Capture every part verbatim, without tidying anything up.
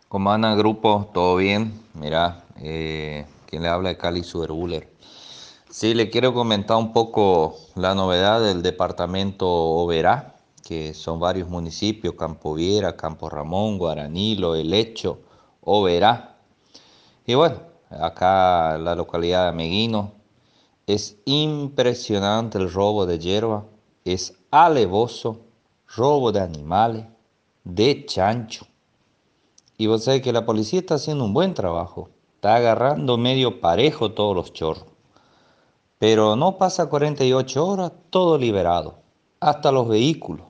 ¿Cómo anda el grupo? ¿Todo bien? Mira, eh, quien le habla es Cali Superbuller. Sí, le quiero comentar un poco la novedad del departamento Oberá, que son varios municipios: Campo Viera, Campo Ramón, Guaranilo, Helecho, Oberá. Y bueno, acá en la localidad de Meguino es impresionante el robo de hierba, es alevoso, robo de animales, de chancho. Y vos sabés que la policía está haciendo un buen trabajo. Está agarrando medio parejo todos los chorros. Pero no pasa cuarenta y ocho horas, todo liberado. Hasta los vehículos.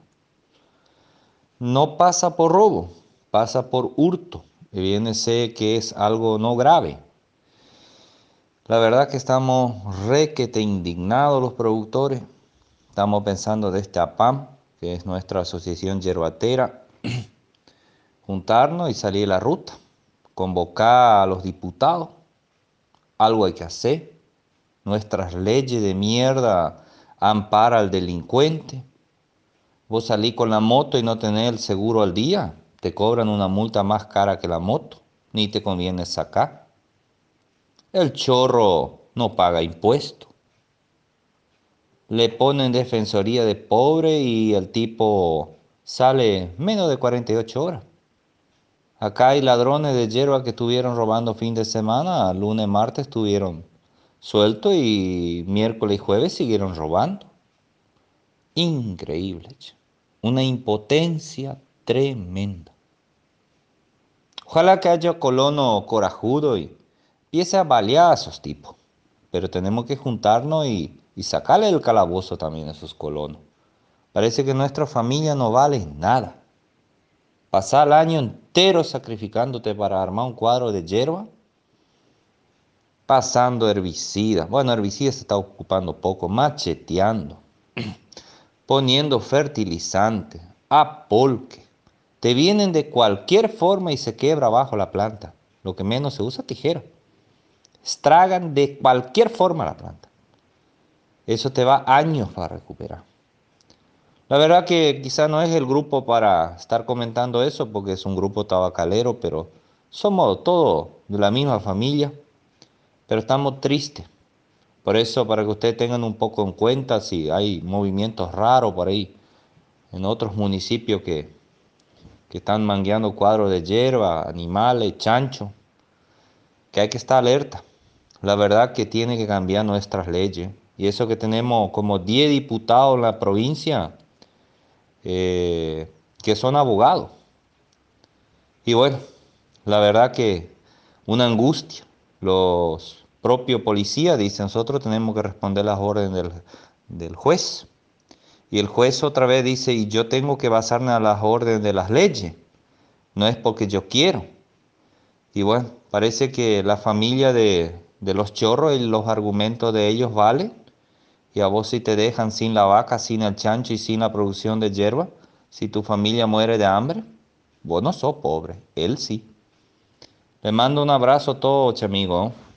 No pasa por robo, pasa por hurto. Y viene sé que es algo no grave. La verdad que estamos requete indignados los productores. Estamos pensando de este APAM, que es nuestra asociación yerbatera, juntarnos y salir a la ruta. Convocar a los diputados. Algo hay que hacer. Nuestras leyes de mierda amparan al delincuente. Vos salís con la moto y no tenés el seguro al día, te cobran una multa más cara que la moto, ni te conviene sacar. El chorro no paga impuesto. Le ponen defensoría de pobre y el tipo sale menos de cuarenta y ocho horas. Acá hay ladrones de hierba que estuvieron robando fin de semana, lunes, martes estuvieron sueltos y miércoles y jueves siguieron robando. Increíble, che. Una impotencia tremenda. Ojalá que haya colono corajudo y empiece a balear a esos tipos. Pero tenemos que juntarnos y, y sacarle del calabozo también a esos colonos. Parece que nuestra familia no vale nada. Pasar el año entero sacrificándote para armar un cuadro de hierba, pasando herbicidas. Bueno, herbicidas se está ocupando poco, macheteando, poniendo fertilizante, apolque. Te vienen de cualquier forma y se quebra abajo la planta. Lo que menos se usa, tijera. Estragan de cualquier forma la planta. Eso te va años para recuperar. La verdad que quizá no es el grupo para estar comentando eso, porque es un grupo tabacalero, pero somos todos de la misma familia, pero estamos tristes. Por eso, para que ustedes tengan un poco en cuenta si hay movimientos raros por ahí en otros municipios que, que están mangueando cuadros de hierba, animales, chancho, que hay que estar alerta. La verdad que tiene que cambiar nuestras leyes. Y eso que tenemos como diez diputados en la provincia eh, que son abogados. Y bueno, la verdad que una angustia. Los propios policías dicen, nosotros tenemos que responder las órdenes del, del juez. Y el juez otra vez dice, y yo tengo que basarme a las órdenes de las leyes. No es porque yo quiero. Y bueno, parece que la familia de, de los chorros y los argumentos de ellos valen. Y a vos si te dejan sin la vaca, sin el chancho y sin la producción de hierba, si tu familia muere de hambre, vos no sos pobre, él sí. Le mando un abrazo a todos, amigo.